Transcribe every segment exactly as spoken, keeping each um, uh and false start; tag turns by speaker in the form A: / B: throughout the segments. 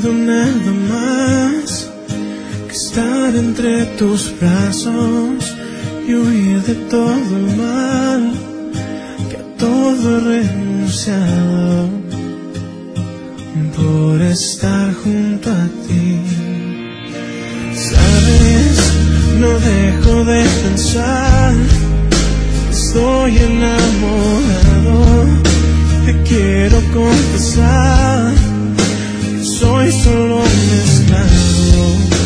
A: necesito nada más que estar entre tus brazos y huir de todo el mal, que a todo he renunciado por estar junto a ti. Sabes, no dejo de pensar, estoy enamorado, te quiero confesar, soy solo un esclavo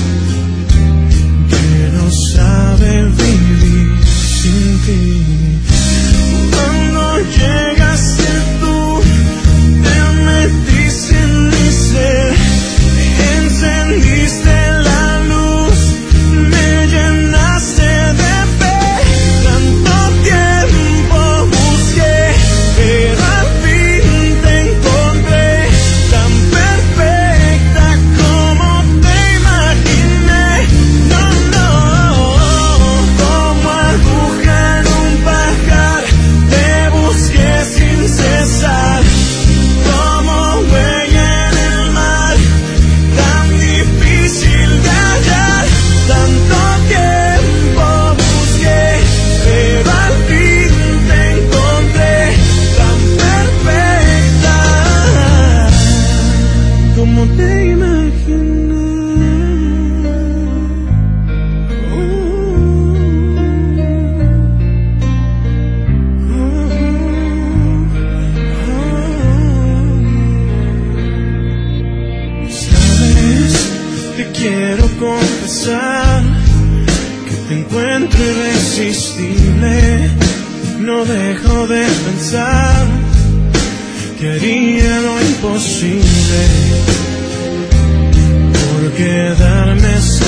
A: que no sabe vivir sin ti. Cuando llegaste tú, te metiste en mi ser, encendiste la luz, me llenaste de fe. Tanto tiempo busqué, pero al fin te encontré, tan perfecta como te imaginé. No, no, como aguja en un pajar, te busqué sin cesar, como huella en el mar, tan difícil de hallar. Tanto tiempo busqué, pero al fin te encontré, tan perfecta como te imaginé. Sabes, te quiero confesar que te encuentro irresistible. No dejo de pensar que haría lo imposible por quedarme